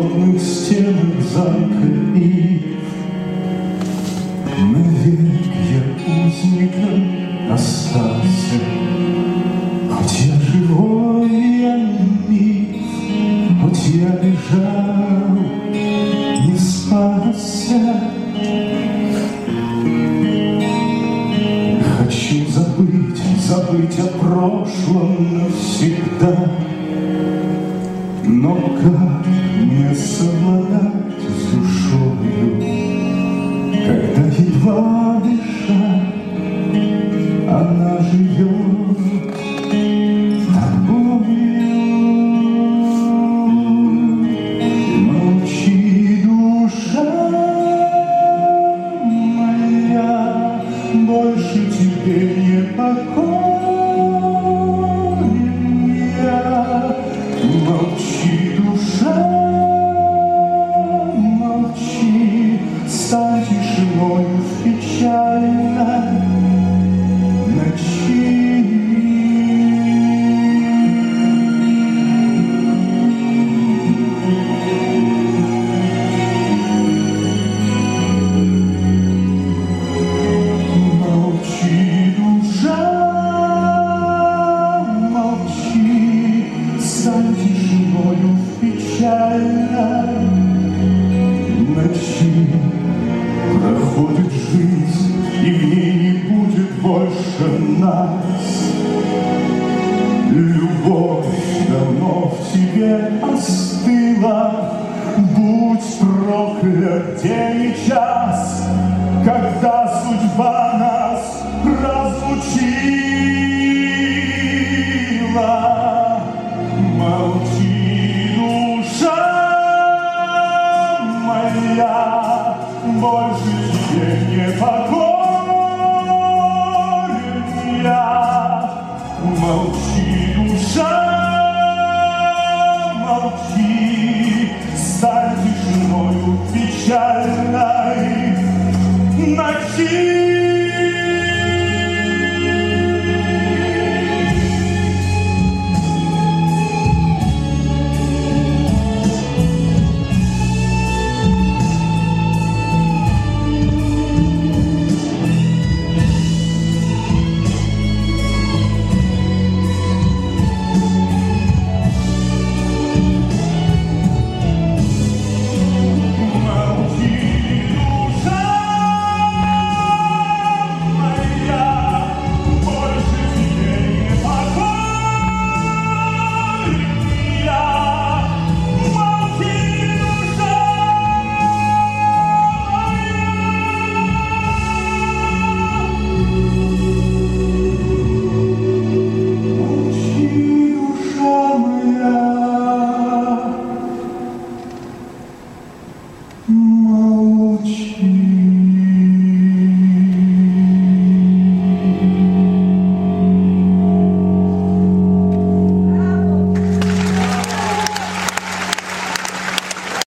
холодных стенах замка и навек я узником остался. Хоть я живой, я миф, хоть я бежал, не спасся. Хочу забыть о прошлом навсегда. Но как мне совладать с душою, когда едва дыша она живет тобою? Молчи, душа моя, больше тебе не покоен я. Молчи, душа, молчи, стань тишиною в печальной ночи. Молчи, душа, молчи, стань тишиною в печальной ночи. Проходит жизнь, и в ней не будет больше нас. Любовь давно в тебе остыла. Будь проклят день и час, когда судьба нас разлучила. Молчи, душа моя, больше тебе не покоен я. Молчи, душа, молчи, стань тишиною печальной ночи. Молчи.